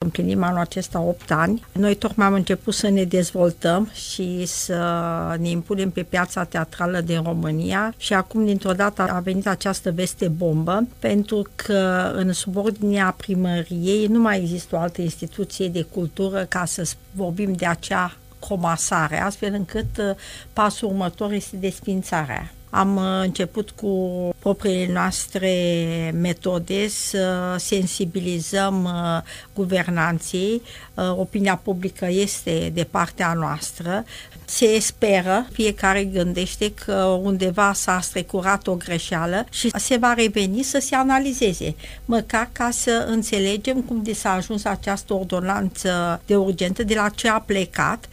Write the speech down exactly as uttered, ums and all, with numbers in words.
împlinim anul acesta opt ani. Noi tocmai am început să ne dezvoltăm și să ne impunem pe piața teatrală din România și acum dintr-o dată a venit această veste bombă, pentru că în subordinea primăriei nu mai există o altă instituție de cultură ca să vorbim de acea comasare, astfel încât pasul următor este desființarea. Am început cu propriile noastre metode să sensibilizăm guvernanții. Opinia publică este de partea noastră. Se speră, fiecare gândește că undeva s-a strecurat o greșeală și se va reveni să se analizeze, măcar ca să înțelegem cum de s-a ajuns această ordonanță de urgență, de la ce a plecat